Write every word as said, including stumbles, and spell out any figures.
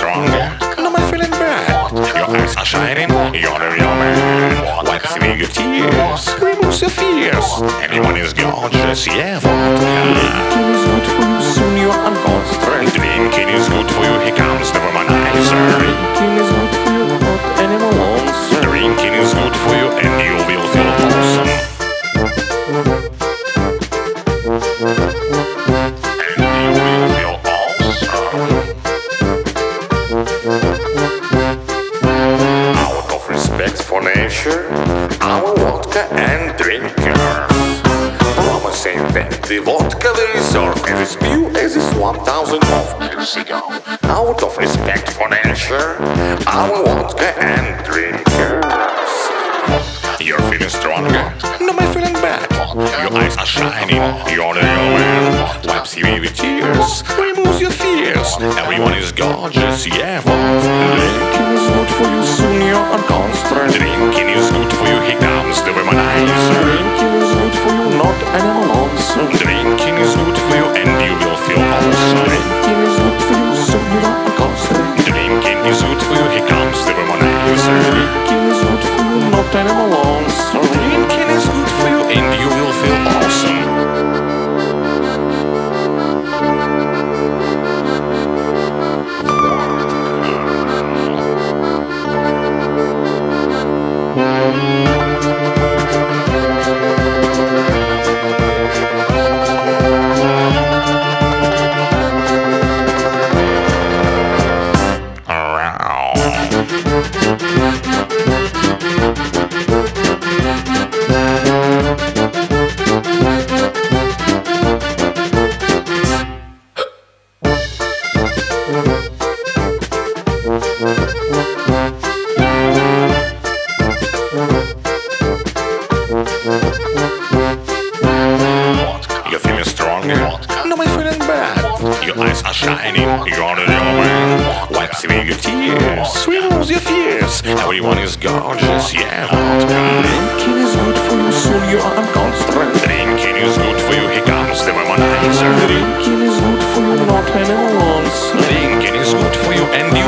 stronger. No more feeling bad. Your eyes are shining. You're the real man. Wipes away your tears. Removes your fears. Everyone is gorgeous. Yeah, vodka. Drinking is good for you. Soon you're unconstant. Drinking is good for you. Here comes the womanizer. Drinking is good for you. Not animal lonesome. Drinking is good for you, and you will feel awesome. For nature, our vodka and drinkers, promising that the vodka they reserve is as pure as this one thousand of years ago. Out of respect for nature, our vodka and drinkers. You're feeling stronger? No, I'm feeling bad. Your eyes are shining. You're the real man. Wipes away with tears. Removes your fears. Everyone is gorgeous. Yeah, vodka. Drinking is good for you. Soon you're unconstant. Drinking is good for you. Here comes the womanizer. Drinking is good for you, not animal lonesome. Drinking is good for you, and you will feel awesome. Drinking is good for you. Soon you're unconstant. Drinking is good for you. Here comes the womanizer. Drinking is good for you, not animal lonesome. Drinking is good for you, and you will feel awesome. You're feeling stronger? No, I'm feeling bad. Your eyes are shining. You're the real man. Wipes away your tears. Removes your fears. Everyone is gorgeous. Yeah, vodka. Drinking is good for you. Soon you are unconstant. Drinking is good for you. Here comes the womanizer. Drinking is good for you. Not animal lonesome. Drinking is good for you, and you